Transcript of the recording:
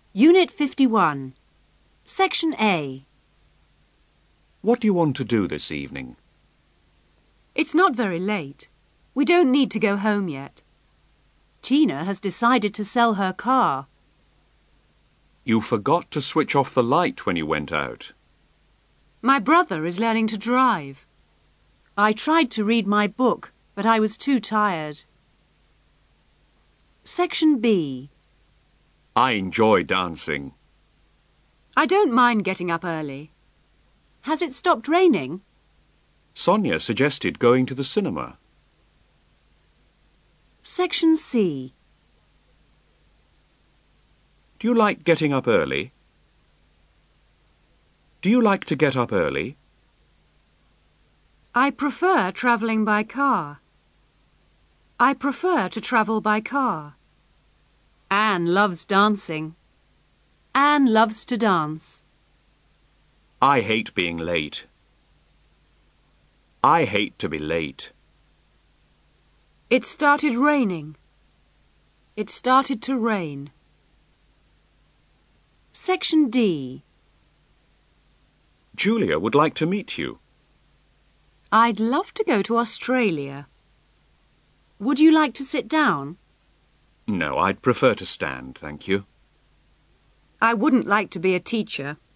Unit 51. Section A. What do you want to do this evening? It's not very late. We don't need to go home yet. Tina has decided to sell her car. You forgot to switch off the light when you went out. My brother is learning to drive. I tried to read my book, but I was too tired. Section B. I enjoy dancing. I don't mind getting up early. Has it stopped raining? Sonia suggested going to the cinema. Section C. Do you like getting up early? Do you like to get up early? I prefer travelling by car. I prefer to travel by car. Anne loves dancing. Anne loves to dance. I hate being late. I hate to be late. It started raining. It started to rain. Section D. Julia would like to meet you. I'd love to go to Australia. Would you like to sit down? No, I'd prefer to stand, thank you. I wouldn't like to be a teacher.